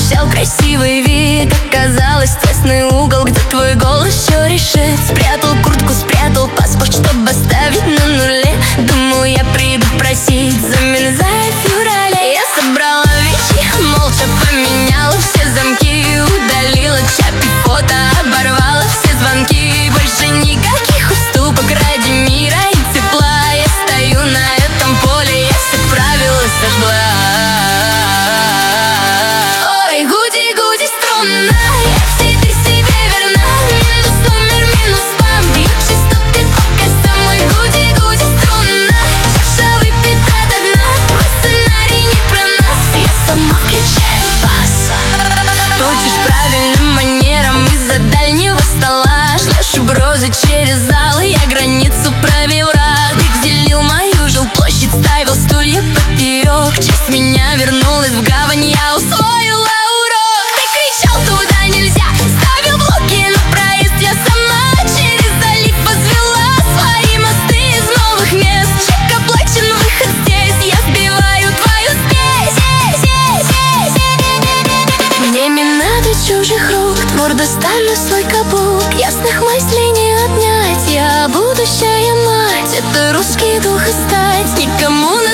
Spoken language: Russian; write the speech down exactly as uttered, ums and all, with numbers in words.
обещал красивый вид. Оказалось, тесный угол, где твой голос все решит. Спрятал куртку, спрятал паспорт, чтобы оставить на нуле. Думал, я приду просить замен за феврале. Я собрала вещи, молча поменяла все замки. Удалила чат и фото, оборвала все звонки. Больше никаких уступок ради мира и тепла. Я стою на этом поле, я все правила сожгла. Ой, гуди-гуди струнная, я теперь себе верна. Минус номер, минус вам, бьют частоты пока со мной. Гуди-гуди струнная, Саша выпит до дна. Твой сценарий не про нас, я сама включаю бас. Крутишь правильным манером из-за дальнего стола. Шлешь угрозы через зал, я границу провел раз. Ты делил мою жилплощадь, ставил стулья поперек. Часть меня вернулась в гавань, я усвоила урок. Ты кричал, туда нельзя, ставил блоки на проезд. Я сама через залив возвела свои мосты из новых мест. Чек оплачен, выход здесь, я сбиваю твою спесь. Мне не надо чужих рук, твердо ставлю свой каблук. Ясных мыслей не отнять, я будущая мать. Это русский дух и стать, никому